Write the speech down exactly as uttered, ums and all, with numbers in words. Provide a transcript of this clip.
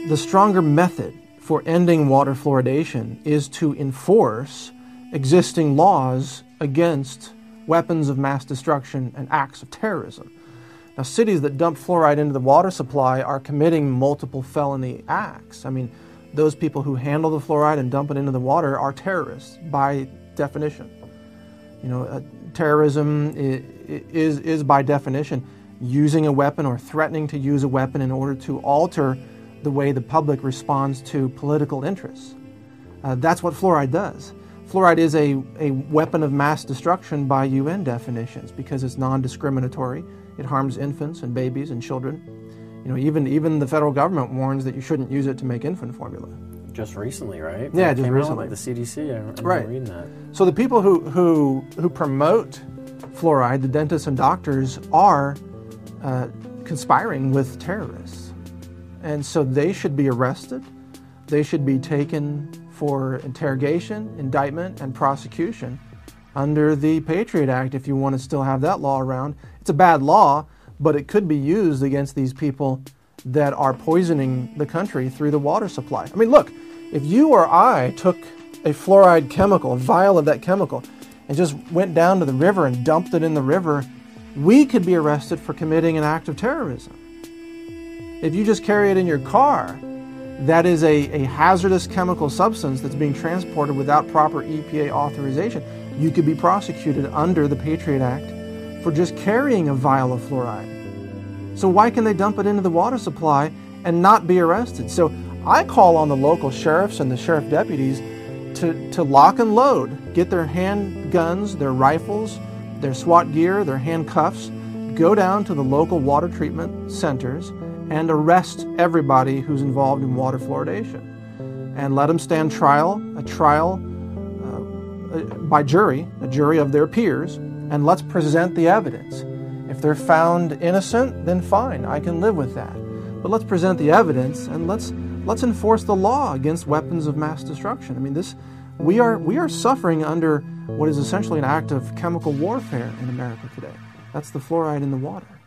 the stronger method for ending water fluoridation is to enforce existing laws against weapons of mass destruction and acts of terrorism. Now, cities that dump fluoride into the water supply are committing multiple felony acts. I mean, those people who handle the fluoride and dump it into the water are terrorists by definition. You know, uh, terrorism is, is, is by definition using a weapon or threatening to use a weapon in order to alter the way the public responds to political interests. Uh, that's what fluoride does. Fluoride is a, a weapon of mass destruction by U N definitions because it's non-discriminatory. It harms infants and babies and children. You know, even even the federal government warns that you shouldn't use it to make infant formula. Just recently, right? Yeah, it just came recently. Out, like the C D C, I remember right. reading that. So the people who, who, who promote fluoride, the dentists and doctors, are uh, conspiring with terrorists. And so they should be arrested. They should be taken for interrogation, indictment, and prosecution under the Patriot Act if you want to still have that law around. It's a bad law, but it could be used against these people that are poisoning the country through the water supply. I mean, look, if you or I took a fluoride chemical, a vial of that chemical, and just went down to the river and dumped it in the river, we could be arrested for committing an act of terrorism. If you just carry it in your car, that is a, a hazardous chemical substance that's being transported without proper E P A authorization. You could be prosecuted under the Patriot Act for just carrying a vial of fluoride. So why can they dump it into the water supply and not be arrested? So I call on the local sheriffs and the sheriff deputies to, to lock and load, get their handguns, their rifles, their SWAT gear, their handcuffs, go down to the local water treatment centers and arrest everybody who's involved in water fluoridation. And let them stand trial, a trial uh, by jury, a jury of their peers, and let's present the evidence. If they're found innocent, then fine, I can live with that. But let's present the evidence and let's let's enforce the law against weapons of mass destruction. I mean, this we are we are suffering under what is essentially an act of chemical warfare in America today. That's the fluoride in the water.